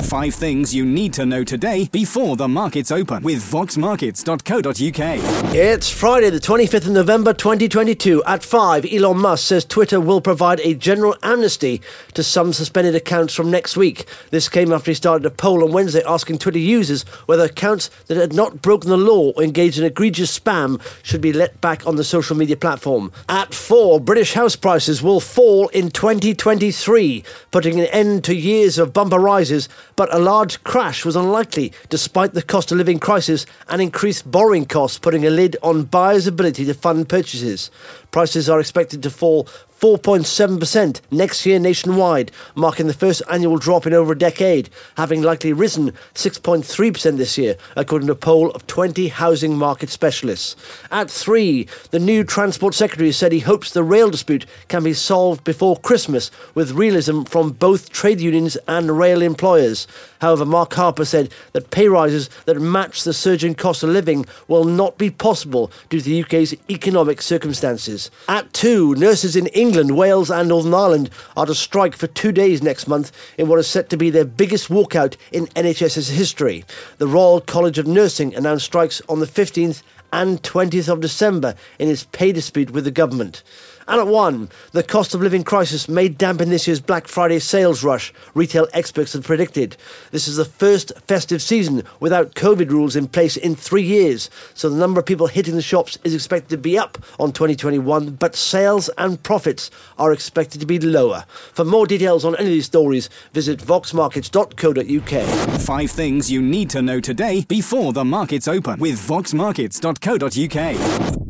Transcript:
5 things you need to know today before the markets open with voxmarkets.co.uk. It's Friday, the 25th of November 2022. At 5, Elon Musk says Twitter will provide a general amnesty to some suspended accounts from next week. This came after he started a poll on Wednesday asking Twitter users whether accounts that had not broken the law or engaged in egregious spam should be let back on the social media platform. At 4, British house prices will fall in 2023, putting an end to years of bumper rises, but a large crash was unlikely despite the cost of living crisis and increased borrowing costs, putting a lid on buyers' ability to fund purchases. Prices are expected to fall 4.7% next year nationwide, marking the first annual drop in over a decade, having likely risen 6.3% this year, according to a poll of 20 housing market specialists. At 3, the new Transport Secretary said he hopes the rail dispute can be solved before Christmas, with realism from both trade unions and rail employers. However, Mark Harper said that pay rises that match the surging cost of living will not be possible due to the UK's economic circumstances. At 2, nurses in England, Wales and Northern Ireland are to strike for 2 days next month in what is set to be their biggest walkout in NHS's history. The Royal College of Nursing announced strikes on the 15th and 20th of December in its pay dispute with the government. And at 1, the cost of living crisis may dampen this year's Black Friday sales rush, retail experts have predicted. This is the first festive season without COVID rules in place in 3 years, so the number of people hitting the shops is expected to be up on 2021, but sales and profits are expected to be lower. For more details on any of these stories, visit voxmarkets.co.uk. 5 things you need to know today before the markets open with voxmarkets.co.uk.